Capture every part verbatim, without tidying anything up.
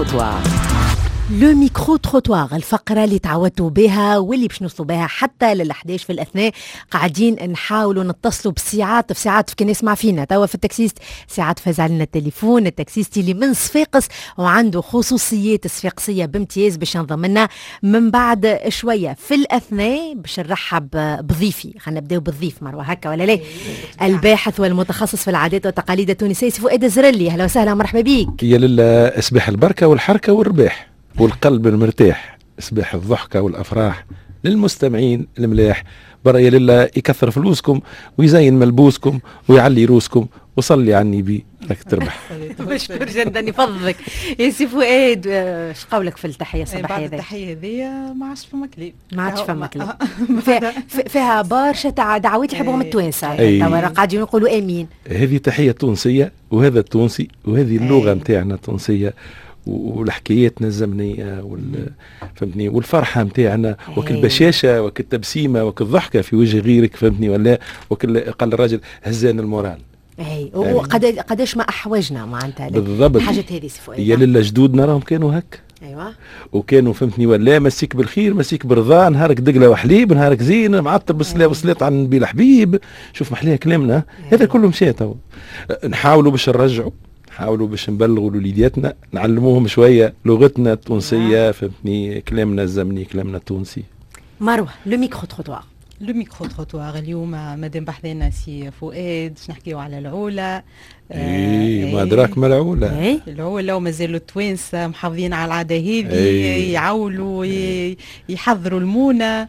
تروتوار. لو ميكرو تروتوار، الفقرة اللي تعودتوا بها واللي باش نوصلوا بها حتى للحداش في الأثناء. قاعدين نحاولوا نتصلوا بساعات في ساعات في كان يسمع فينا توا في التاكسيست، ساعات فاز علينا التليفون التاكسيستي اللي من صفاقس وعنده خصوصيات صفاقسية بامتياز باش ينضم لنا من بعد شوية في الأثناء. باش نرحب بضيفي، خلينا نبداو بالضيف مروه هكا ولا لا؟ الباحث والمتخصص في العادات والتقاليد التونسية فؤاد الزرلي. أهلا وسهلا مرحبا بيك. يا لله اسبح البركة والحركة والرباح والقلب المرتاح، اسبح الضحكة والأفراح للمستمعين الملاح. برا يا لله يكثر فلوسكم ويزين ملبوسكم ويعلي روسكم وصلي على النبي راك تربح. مشكور جدا يفضلك يا سي فؤاد. اش قولك في التحية الصباحية؟ بعد التحية هذه ما عادش فما كلام، ما عادش فما كلام. فيها برشا تاع دعوات يحبهم التوانسة، توا قاعدين يقولوا امين. هذه تحية تونسية وهذا التونسي وهذه اللغة نتاعنا التونسية والحكاياتنا الزمنيه وال فهمتني والفرحه نتاعنا وكل بشاشه وكل تبسيمه وكل ضحكه في وجه غيرك، فهمتني ولا؟ وكل قال الراجل هزان المورال. اي وقد قداش ما احوجنا معناتها بالضبط الحاجات هذه سي فؤاد. يا لله جدودنا راهم كانوا هكا. ايوه وكانوا فهمتني ولا مسيك بالخير مسيك برضا، نهارك دقله وحليب نهارك زين معطر بالصلاه والصلاه على النبي الحبيب. شوف محليها كلامنا هذا كله مشى. تو نحاولوا باش نرجعوا، نحاولوا باش نبلغوا لوليداتنا، نعلموهم شويه لغتنا التونسيه، فهمتني كلامنا الزمني كلامنا التونسي. مروه لو ميكرو تروتوار. لو ميكرو تروتوار اليوم مادام بحثنا سي فؤاد باش نحكيو على العولة. اي ما دراك ما العولة؟ العولة ومازالوا التوانسة محافظين على العادة هذه، يعولوا يحضروا المونة.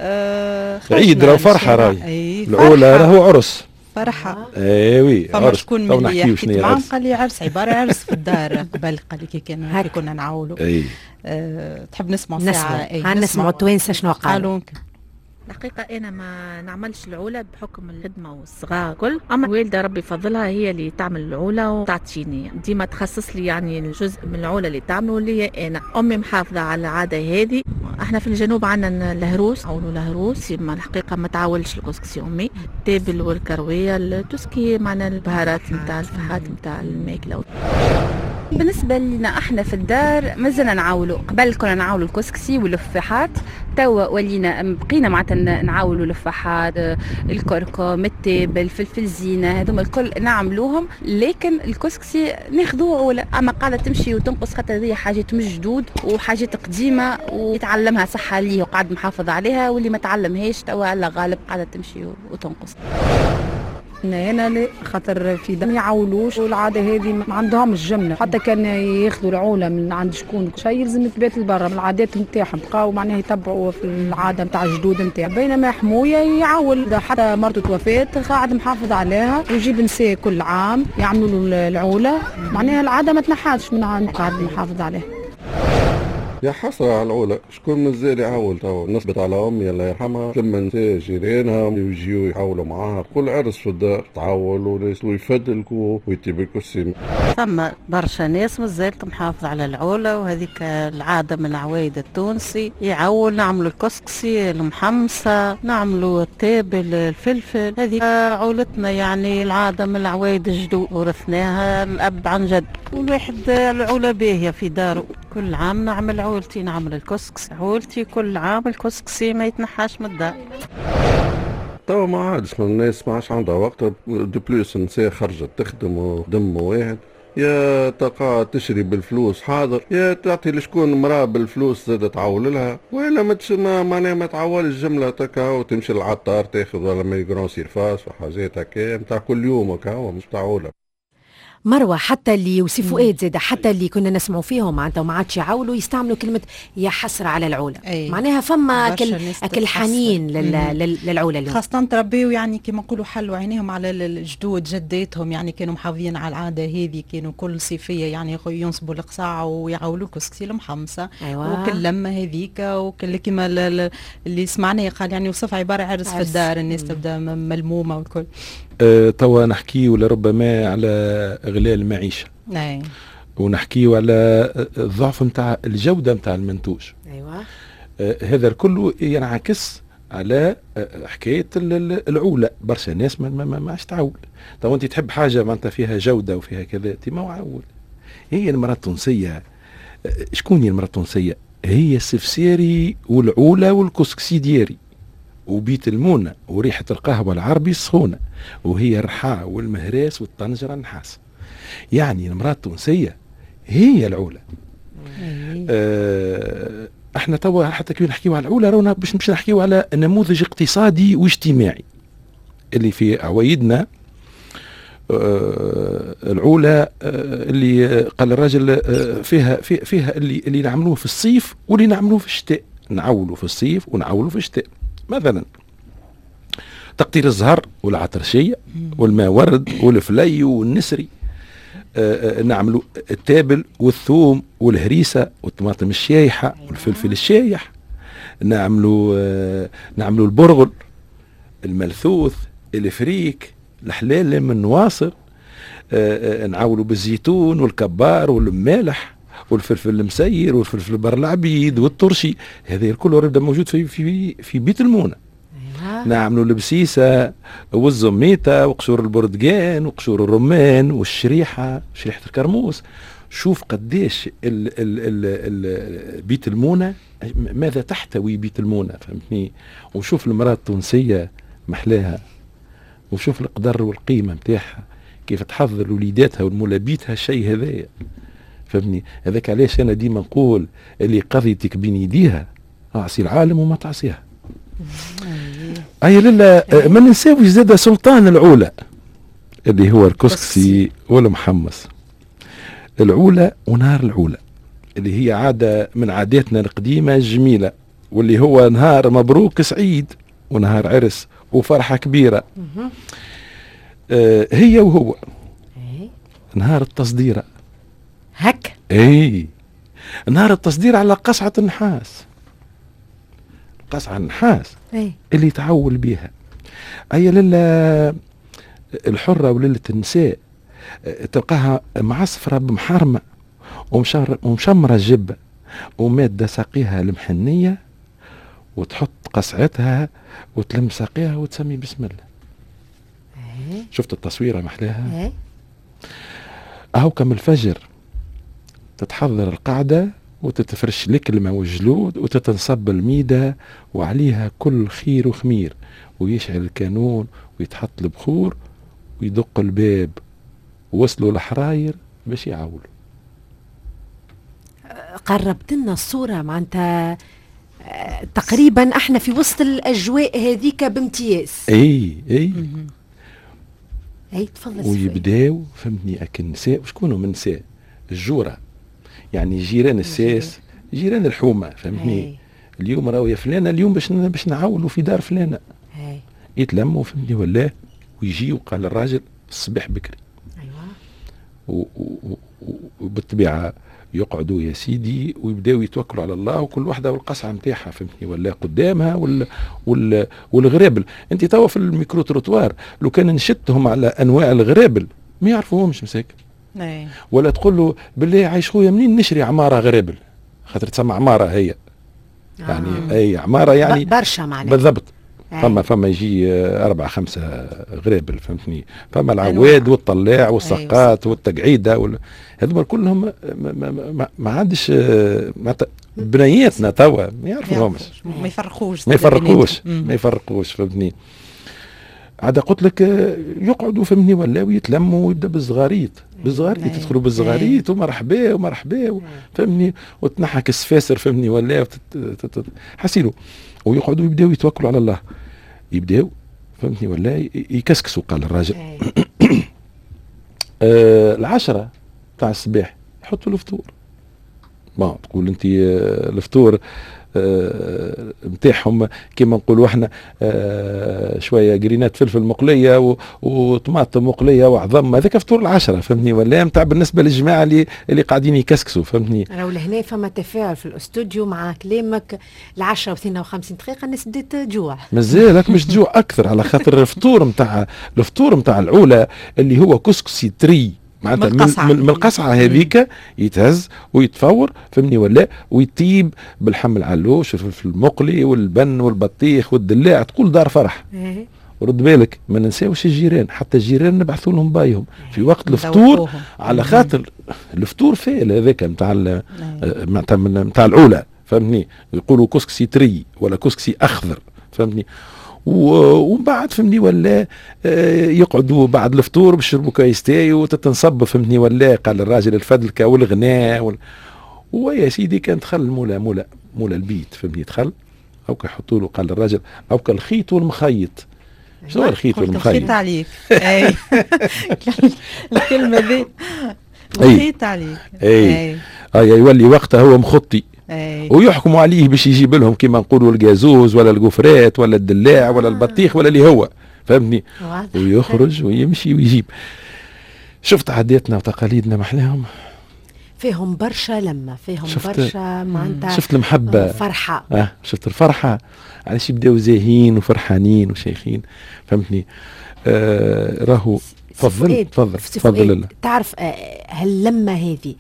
عيد راه فرحة راهي، العولة راهو عرس فرحة. ايوي فما شكون من اللي حكيت معاهم قال لي عرس عبارة عرس في الدار قبل، قال لي كي كان كنا نعولوا. أه تحب نسمع ساعة؟ نسمع نسمع التوانسة شنو قالوا. الحقيقة أنا ما نعملش العولة بحكم الخدمة والصغار كل، أما الوالدة ربي فضلها هي اللي تعمل العولة وتعطيني ديما تخصص لي يعني الجزء من العولة اللي تعمله اللي هي أنا. أمي محافظة على العادة هذه. احنا في الجنوب عندنا الهروس أو الهروس، ما الحقيقة ما تعولش الكسكسي أمي، التابل والكروية التسكي معنا البهارات نتاع الفحات نتاع الماكلة. بالنسبة لنا احنا في الدار مازلنا نعاولوا، قبل كنا نعاولوا الكسكسي واللفاحات، توا ولينا بقينا معناتها نعاولوا اللفاحات، الكركم، التاب، الفلفل زينة، هذوما الكل نعملوهم، لكن الكسكسي ناخذوه عولة. اما قاعدة تمشي وتنقص خاطر هذه حاجات مش جدود وحاجات قديمة ويتعلمها صحة ليه وقاعد محافظ عليها، واللي ما تعلمهاش توا على غالب قاعدة تمشي وتنقص. هنا لا خاطر في دم يعولوش، والعاده هذه ما عندهمش جمله، حتى كان ياخذوا العوله من عند شكون شيء يلزم يتبات لبرا من العادات نتاعهم، بقاو معناها يتبعوا في العاده نتاع الجدود نتاع، بينما حمويه يعول حتى مرته توفات قاعد محافظ عليها ويجيب نساء كل عام يعملوا له العوله، معناها العاده ما تنحاش من عند قاعد محافظ عليها. يا حسرة على العولة، شكون مازال يعول تو؟ نثبت على أمي الله يرحمها لما نساء جيرانها ويجيو يحاولوا معاها، كل عرس في الدار تعولوا ويفدلكوا ويتبكوا السيم. ثم برشا ناس مازالت محافظة على العولة، وهذيك العادة من العوايد التونسي، يعول نعملوا الكسكسي المحمصة، نعملوا التابل الفلفل، هذه عولتنا يعني العادة من العوايد الجدود ورثناها الأب عن جد. والواحد العولة باهية في داره، كل عام نعمل عولتي، نعمل الكسكس عولتي كل عام، الكسكسي ما يتنحاش من الدار. توا ما عادش الناس ما عادش عندها وقت، دو بلوس النساء خرجت تخدم ودم واحد، يا تقعد تشري بالفلوس حاضر، يا تعطي لشكون مراه بالفلوس زاد تعول لها، ولا ما ما معناها ما تعولش جمله تكا وتمشي للعطار تاخذ ولا ميغرون سيرفاس وحاجات هكا نتاع كل يوم هكا مش تعوله. مروه حتى اللي وسي فؤاد زاده حتى اللي كنا نسمعوا فيهم معناتها وما عادش يعاولوا يستعملوا كلمه يا حسره على العوله، معناها فما اكل اكل حنين للعوله اليوم، خاصه تربيوا يعني كما نقولوا حلوا عينيهم على الجدود جداتهم، يعني كانوا محافظين على العاده هذه، كانوا كل صيفيه يعني ينصبوا القصاع ويعولوا الكسكسي المحمصه. أيوة. وكل لمه هذيك وكل كما اللي سمعناه قال يعني وصف عباره عرس في الدار، الناس تبدا ملمومه والكل. أه توا نحكيو لربما على غلاء المعيشة. أي. ونحكيو على الضعف نتاع الجودة نتاع المنتوج. أيوة. آه هذا الكل ينعكس على آه حكاية العولة، برشا ناس ما ما ما عادش تعول. تو انت تحب حاجة معناتها فيها جودة وفيها كذا، انت ما عول. هي المرأة التونسية شكون هي المرأة التونسية؟ هي السفسيري والعولة والكسكسي دياري وبيت المونة وريحة القهوة العربي السخونة، وهي الرحاء والمهراس والطنجرة النحاس. يعني المرأة التونسية هي العولة. آه احنا توا حتى كي نحكيو على العولة رانا باش باش نحكيو على نموذج اقتصادي واجتماعي اللي في عوايدنا. آه العولة آه اللي قال الراجل آه فيها في فيها اللي اللي نعملوه في الصيف واللي نعملوه في الشتاء، نعولوا في الصيف ونعولوا في الشتاء. مثلا تقطير الزهر والعطرشية والماء ورد والفلي والنسري، آه نعملوا التابل والثوم والهريسة والطماطم الشايحة والفلفل الشايح، نعملوا آه نعملوا البرغل، الملثوث، الفريك، الحلال من نواصر، آه آه نعولوا بالزيتون والكبار والمالح والفلفل المسير والفلفل بر العبيد والترشي. هذا الكل يبدا موجود في في في بيت المونة. نعملوا البسيسة والزميتة وقشور البرتقان وقشور الرمان والشريحة، شريحة الكرموس. شوف قديش ال ال ال ال بيت المونة ماذا تحتوي بيت المونة، فهمتني؟ وشوف المرأة التونسية محلاها، وشوف القدر والقيمة متاعها كيف تحضر لوليداتها والمولابيتها الشيء هذايا، فهمني؟ هذاك علاش أنا ديما نقول اللي قضيتك بين يديها أعصي العالم وما تعصيها. أي لا ما ننساوش زاد سلطان العولة اللي هو الكسكسي والمحمص. العولة ونهار العولة اللي هي عادة من عاداتنا القديمة الجميلة، واللي هو نهار مبروك سعيد ونهار عرس وفرحة كبيرة. آه هي وهو نهار التصديرة. هك اي نهار التصدير على قصعة النحاس، قصعة النحاس أي. اللي تعول بها. أي للا الحرة وليلة النساء تلقاها معصفرة بمحارمة ومشمرة الجبة ومادة ساقيها المحنية، وتحط قصعتها وتلم ساقيها وتسمي بسم الله. أي. شفت التصويرة محلاها؟ أي. أهو كم الفجر تتحضر القعدة وتتفرش الكلمة والجلود وتتنصب الميدة وعليها كل خير وخمير، ويشعل الكانون ويتحط البخور ويدق الباب ووصلوا الحراير باش يعاولوا. قربت لنا الصورة معناتها تقريبا احنا في وسط الأجواء هذيك بامتياز. اي اي اي تفضل. ويبداو فهمتني اكن نساء وشكونوا من نساء الجورة، يعني جيران الساس، جيران الحومة، فهمتني؟ هي. اليوم راهو يا فلانة اليوم باش باش نعاولوا في دار فلانة. هي. يتلموا فهمتني ولا ويجيوا قال الراجل الصباح بكري. ايوه. وبالطبيعة يقعدوا يا سيدي ويبداو يتوكلوا على الله، وكل واحدة والقصعة نتاعها فهمتني ولا قدامها وال وال والغرابل. انت توا في الميكرو تروتوار لو كان نشتهم على انواع الغرابل ما يعرفوهمش مساكن. أي. ولا تقول له بالله عايش خويا منين نشري عمارة غرابل، خاطر تسمى عمارة هي يعني آه. اي عمارة يعني برشا معناها بالضبط. فما فما يجي أربعة خمسة غرابل فهمتني، فما العواد والطلاع والسقات والتقعيدة وال... هذوما كلهم ما, ما, ما, ما عادش ما ت... بنياتنا توا ما يعرفوهمش، ما يفرقوش ما يفرقوش ما يفرقوش فهمتني. عاد قلت لك يقعدوا فهمني ولا ويتلموا ويبدا بالزغاريط بالزغاريط تدخلوا بالزغاريط ومرحبا ومرحبا فهمني، وتنحك السفاسر فهمني ولا حسيلوا ويقعدوا يبداو يتوكلوا على الله، يبداو فهمتني ولا يكسكسوا. قال الراجل آه العشرة تاع الصباح يحطوا الفطور. ما تقول انت آه الفطور نتاعهم آه كما نقولوا احنا آه شويه جرينات فلفل مقليه وطماطم مقليه وعظم، هذاك فطور العشرة فهمتني ولا نتاع بالنسبه للجماعه اللي اللي قاعدين يكسكسوا فهمتني. راهو لهنا فما تفاعل في الاستوديو مع كلامك. العشرة واثنين وخمسين دقيقه الناس بدات تجوع مازالك مش تجوع اكثر على خاطر الفطور نتاع الفطور نتاع العولة اللي هو كسكسي تري معناتها من القصعة, من, من القصعة هذيك يتهز ويتفور فهمني ولا ويطيب بالحم العلوش والفلفل المقلي والبن والبطيخ والدلاع، تقول دار فرح ورد بالك ما ننساوش الجيران، حتى الجيران نبعثوا لهم بايهم في وقت الفطور، على خاطر الفطور فيه هذاك نتاع نتاع العولة، فهمتني؟ يقولوا كسكسي تري ولا كسكسي اخضر، فهمتني؟ ومن بعد فهمني ولا يقعدوا بعد الفطور بيشربوا كايس تاي وتتنصب، فهمتني ولا؟ قال الراجل الفدلكه والغناء وال... ويا سيدي كان دخل مولا مولا مولا البيت، فهمتني؟ دخل او يحطوا له، قال الراجل او الخيط والمخيط. شنو الخيط والمخيط؟ الخيط عليك. اي الكلمه ذي الخيط عليك. اي اي يولي وقتها هو مخطي، أي. ويحكموا عليه باش يجيب لهم كما نقولوا الجازوز ولا القفرات ولا الدلاع ولا البطيخ ولا اللي هو، فهمني؟ ويخرج ويمشي ويجيب. شفت عاداتنا وتقاليدنا محلاهم، فيهم برشا لما فيهم برشا معناتها شفت المحبة، فرحة. اه شفت الفرحة، علاش يبداو زاهين وفرحانين وشيخين، فهمتني؟ آه راهو تفضل تفضل تفضل. تعرف هل لما هذه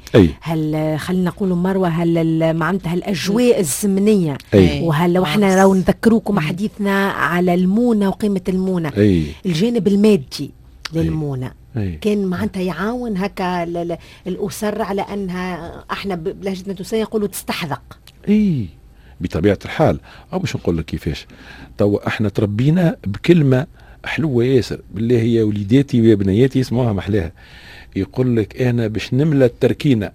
هل خلينا نقولوا مروه، هل معناتها الاجواء الزمنيه، وهل لو احنا لو نذكروكم حديثنا على المونه وقيمه المونه، أي. الجانب المادي للمونه أي. كان معناتها يعاون هكا الاسر على انها احنا بلهجتنا التونسيه يقولوا تستحذق. اي بطبيعه الحال، او باش نقول لك كيفاش، توا احنا تربينا بكلمه حلوه ياسر بالله، هي وليداتي ويا بنياتي يسموها محلاها. يقول لك انا باش نملى التركينه،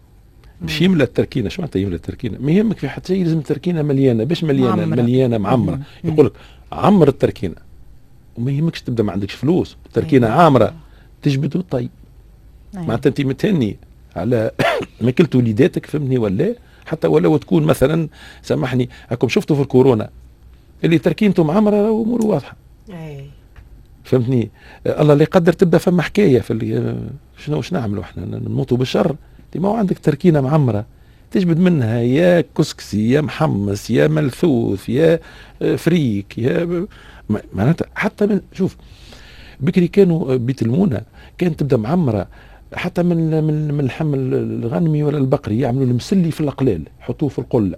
باش يملى التركينه. شو معناتها يملى التركينه؟ ما يهمك في حتى شيء، لازم التركينه مليانه، باش مليانه معمرة. مليانه معمره. يقول لك عمر التركينه، وما يهمكش تبدا ما عندكش فلوس، التركينه عامره تجبد وطيب. معناتها انت متهني على ماكلة وليداتك، فهمني ولا؟ حتى ولو تكون مثلا سامحني هاكم شفتوا في الكورونا اللي تركينته معمره واموره واضحه. اي فهمتني؟ الله لا يقدر تبدا فما حكايه في اللي شنو واش نعملوا احنا نموتوا بالشر. ما هو عندك تركينه معمره تجبد منها يا كسكسي يا محمص يا ملثوث يا فريك يا معناتها حتى من شوف بكري كانوا بيت المونه كانت تبدا معمره حتى من من من اللحم الغنمي ولا البقري، يعملوا المسلي في القلال يحطوه في القله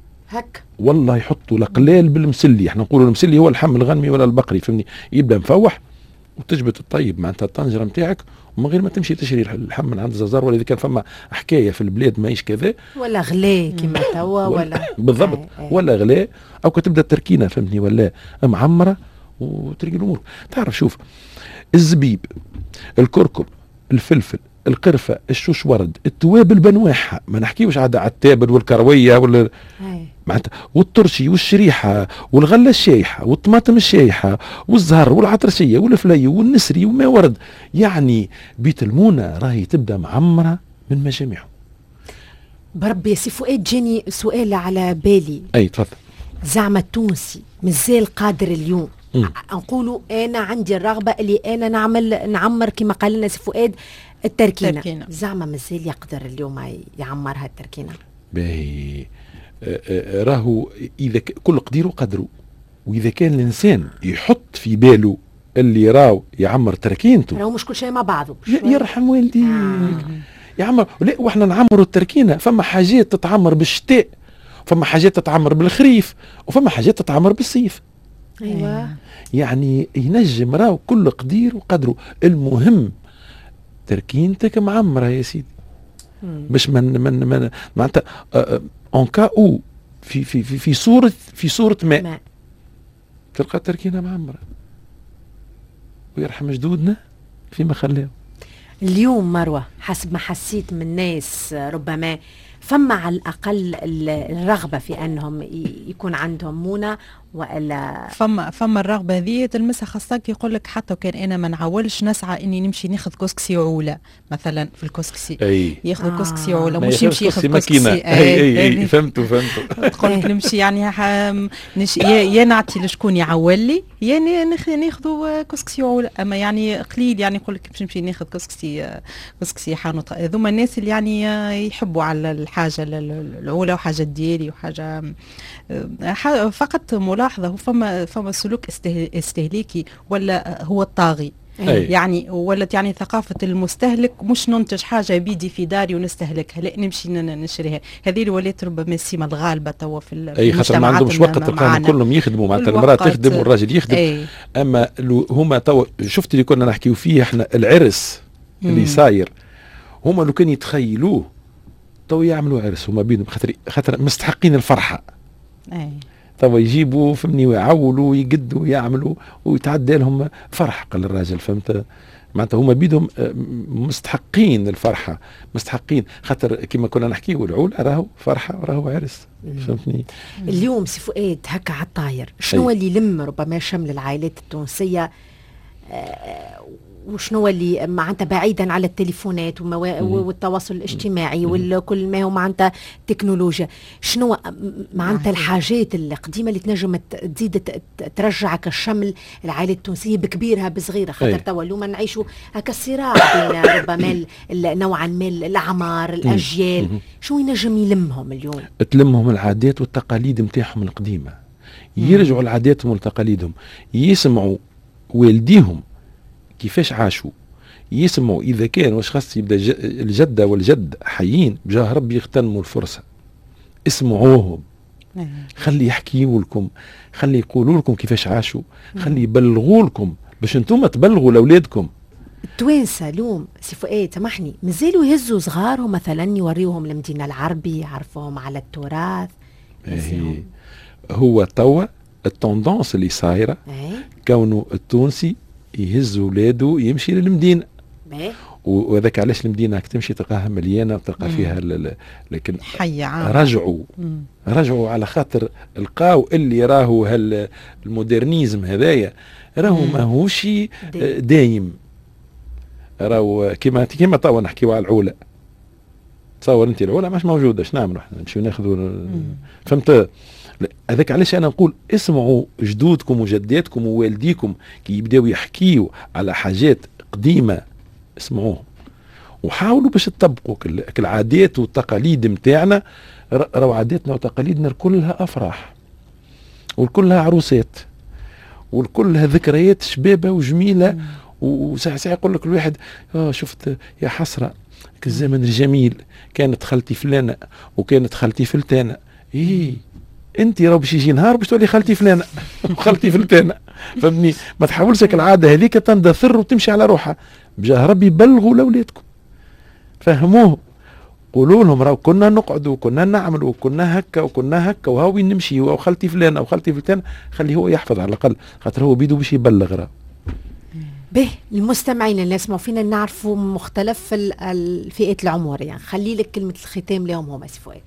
هك، والله يحطوا القلال بالمسلي. احنا نقولوا المسلي هو اللحم الغنمي ولا البقري، فهمني؟ يبدا مفوح وتجبد الطيب معناتها الطنجره نتاعك، ومن غير ما تمشي تشري اللحم من عند الزازار، ولا اذا كان فما حكايه في البلاد ماهيش كذا ولا غلاء كما توا ولا بالضبط آه آه. ولا غلاء او كتبدا التركينه، فهمتني ولا؟ معمره وترقي الامور. تعرف شوف الزبيب، الكركم، الفلفل، القرفه، الشوش ورد، التوابل بنواعها، ما نحكيوش عاد على التابل والكرويه ولا معناتها، والترشي والشريحه والغله الشايحه والطماطم الشايحه والزهر والعطرسيه والفلي والنسري وما ورد. يعني بيت المونه راهي تبدا معمره من مجامعهم. بربي يا سي فؤاد جاني سؤال على بالي. اي تفضل. زعما التونسي مازال قادر اليوم نقولوا انا عندي الرغبه اللي انا نعمل نعمر كما قال لنا سي فؤاد التركينه, التركينة. زعما مازال يقدر اليوم يعمرها التركينه؟ باهي راهو اذا كل قدير وقدره، واذا كان الانسان يحط في باله اللي راهو يعمر تركينته، راهو مش كل شيء مع بعضه. يرحم والديك آه. يعمر. لا واحنا نعمروا التركينه، فما حاجات تتعمر بالشتاء، فما حاجات تتعمر بالخريف، وفما حاجات تتعمر بالصيف. ايوه يعني ينجم راهو كل قدير وقدره. المهم تركينتك معمره يا سيدي، باش من من من معناتها اون كا او في في في في صوره في صوره ماء ما. تلقى تركينه معمره، ويرحم جدودنا فيما خلاهم. اليوم مروه حسب ما حسيت من الناس ربما فما على الأقل الرغبة في أنهم يكون عندهم مونة، وإلا فما فما الرغبة هذه تلمسها خاصة كي يقول لك حتى وكان أنا ما نعولش نسعى إني نمشي ناخذ كسكسي عولة مثلا في الكسكسي. أي ياخذ آه. كسكسي عولة مش يمشي ياخذ كسكسي. أي أي أي فهمتوا فهمتوا. تقول لك نمشي يعني نش... يا, يا نعطي لشكون يعول لي يا ناخذوا كسكسي عولة، أما يعني قليل يعني يقول لك باش نمشي ناخذ كسكسي كسكسي حانوت. هذوما الناس اللي يعني يحبوا على الحاجة العولة وحاجة ديالي وحاجة فقط ملاحظة. فما فما سلوك استهلاكي ولا هو الطاغي أي. يعني ولت يعني ثقافة المستهلك مش ننتج حاجة بيدي في داري ونستهلكها، لا نمشي نشريها. هذه اللي ولات ربما السمة الغالبة توا في اي خاطر ما عندهمش وقت، تلقاهم كلهم يخدموا، معناتها المرأة تخدم والراجل يخدم. أي. اما هما توا شفت اللي كنا نحكيو فيه احنا العرس اللي صاير، هما لو كان يتخيلوه تو يعملوا عرس هما بينهم، خاطر خاطر مستحقين الفرحة. اي توا يجيبوا فهمني ويعولوا ويقدوا ويعملوا ويتعدى لهم فرح. قال الراجل فهمت معناتها هما بيدهم مستحقين الفرحة، مستحقين خاطر كما كنا نحكيو العول راهو فرحة راهو عرس. فهمتني؟ اليوم سي فؤاد هكا على الطاير شنو اللي يلم ربما شمل العائلات التونسية، آه وشنو اللي معناتها بعيدا على التليفونات وموا... والتواصل الاجتماعي وكل ما هو معناتها تكنولوجيا، شنو معناتها الحاجات القديمه اللي تنجم تزيد ترجعك الشمل العائله التونسيه بكبيرها بصغيره؟ خاطر توا اليوم نعيشوا هكا الصراع بين ربما نوعا ما الاعمار الاجيال، شو ينجم يلمهم اليوم؟ تلمهم العادات والتقاليد نتاعهم القديمه، يرجعوا لعاداتهم وتقاليدهم، يسمعوا والديهم كيفاش عاشوا، يسمعوا إذا كان واش خاص يبدا الجدة والجد حيين بجاه ربي يغتنموا الفرصة، اسمعوهم، خلي يحكيوا لكم، خلي يقولوا لكم كيفاش عاشوا، خلي يبلغوا لكم باش انتم تبلغوا لأولادكم. التوانسة اليوم سي فؤاد سامحني مازالوا يهزوا صغارهم مثلا يوريوهم المدينة العربي، يعرفوهم على التراث. هو توا التوندونس اللي صايرة كونه التونسي يهز ولاده يمشي للمدينة، وهذاك علاش المدينة تمشي تلقاها مليانة وتلقى فيها لكن رجعوا رجعوا على خاطر القاو اللي راهو هالمودرنيزم هذايا راهو ماهوش دايم، راهو كيما كيما توا نحكيو على العولة، تصور انت العولة مش موجودة، اش نعملوا احنا نمشيو ناخذوا فهمت؟ هذاك علاش انا نقول اسمعوا جدودكم وجداتكم ووالديكم كي يبداو يحكيوا على حاجات قديمه، اسمعوهم وحاولوا باش تطبقوا العادات والتقاليد نتاعنا. راهو عاداتنا وتقاليدنا كلها افراح وكلها عروسات وكلها ذكريات شبابه وجميله، وساعه ساعه يقول لك الواحد اه شفت يا حسره الزمن الجميل، كانت خالتي فلانه وكانت خالتي فلتانه. ايه انت راه باش يجي نهار باش تولي خالتي فلانه وخالتي فلتانه، فهمني؟ ما تحاولش العاده هذيك تندثر وتمشي على روحها، بجاه ربي بلغوا لاولادكم، فهموه، قولوا لهم راه كنا نقعدوا وكنا نعملوا وكنا هكا وكنا هكا وهاو وين نمشي وخالتي فلانه وخالتي فلتانه، خليه هو يحفظ على الاقل خاطر هو بيدو باش يبلغ. راه به المستمعين اللي يسمعوا فينا نعرفوا مختلف الفئات العمريه، يعني خلي لك كلمه الختام لهم هما سي فؤاد.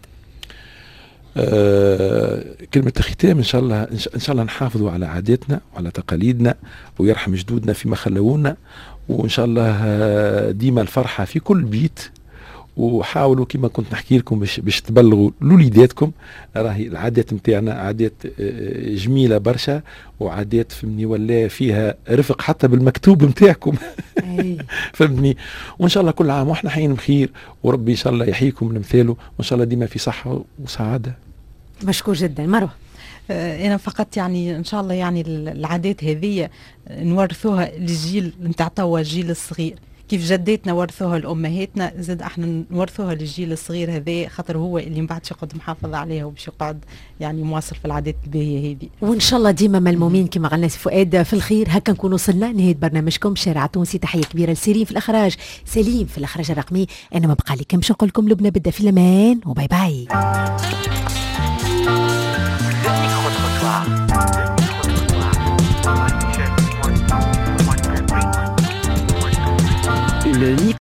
آه كلمة الختام إن شاء الله إن شاء الله نحافظوا على عاداتنا وعلى تقاليدنا ويرحم جدودنا فيما خلونا، وإن شاء الله ديما الفرحة في كل بيت، وحاولوا كما كنت نحكي لكم باش باش تبلغوا لوليداتكم راهي العادات نتاعنا عادات جميلة برشا، وعادات فهمني ولا فيها رفق حتى بالمكتوب نتاعكم فهمني. وإن شاء الله كل عام وإحنا حيين بخير، وربي إن شاء الله يحييكم من مثاله، وإن شاء الله ديما في صحة وسعادة. مشكور جدا. مروة. أنا فقط يعني إن شاء الله يعني العادات هذه نورثوها للجيل نتاع توا، الجيل الصغير، كيف جديتنا ورثوها لأمهاتنا زاد احنا نورثوها للجيل الصغير هذا، خاطر هو اللي من بعد يقعد محافظ عليها وباش يقعد يعني مواصل في العادات الباهيه هذه. وان شاء الله ديما ملمومين كما قالنا سي فؤاد في الخير. هكا نكون وصلنا نهايه برنامجكم شارع تونسي. تحيه كبيره لسيرين في الاخراج، سليم في الاخراج الرقمي. انا ما بقى لي كان باش نقول لكم لبنى بدا في الامان وباي باي. Le